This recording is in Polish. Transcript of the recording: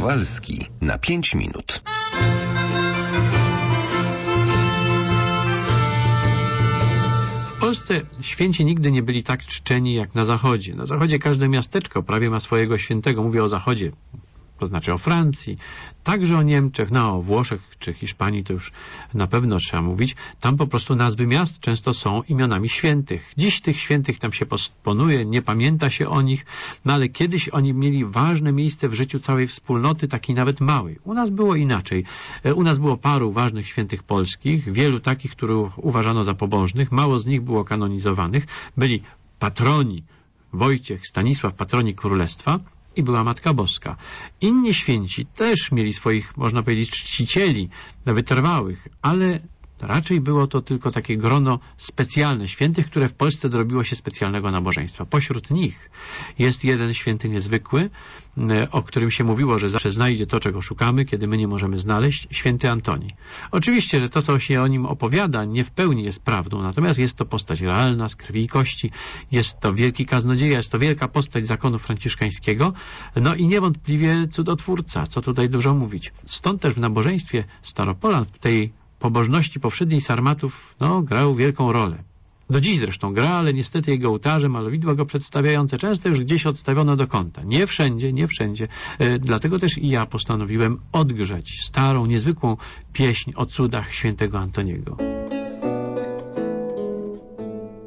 Kowalski na 5 minut. W Polsce święci nigdy nie byli tak czczeni jak na Zachodzie. Na Zachodzie każde miasteczko prawie ma swojego świętego. Mówię o Zachodzie, to znaczy o Francji, także o Niemczech, no o Włoszech czy Hiszpanii to już na pewno trzeba mówić. Tam po prostu nazwy miast często są imionami świętych. Dziś tych świętych tam się posponuje, nie pamięta się o nich, no ale kiedyś oni mieli ważne miejsce w życiu całej wspólnoty, takiej nawet małej. U nas było inaczej. U nas było paru ważnych świętych polskich, wielu takich, których uważano za pobożnych, mało z nich było kanonizowanych. Byli patroni, Wojciech, Stanisław, patroni królestwa, i była Matka Boska. Inni święci też mieli swoich, można powiedzieć, czcicieli wytrwałych, ale raczej było to tylko takie grono specjalne świętych, które w Polsce dorobiło się specjalnego nabożeństwa. Pośród nich jest jeden święty niezwykły, o którym się mówiło, że zawsze znajdzie to, czego szukamy, kiedy my nie możemy znaleźć, święty Antoni. Oczywiście, że to, co się o nim opowiada, nie w pełni jest prawdą, natomiast jest to postać realna, z krwi i kości, jest to wielki kaznodzieja, jest to wielka postać zakonu franciszkańskiego, no i niewątpliwie cudotwórca, co tutaj dużo mówić. Stąd też w nabożeństwie Staropolan, w tej pobożności powszedniej sarmatów, grał wielką rolę. Do dziś zresztą gra, ale niestety jego ołtarze, malowidła go przedstawiające często już gdzieś odstawiono do kąta. Nie wszędzie, nie wszędzie. Dlatego też i ja postanowiłem odgrzać starą, niezwykłą pieśń o cudach świętego Antoniego.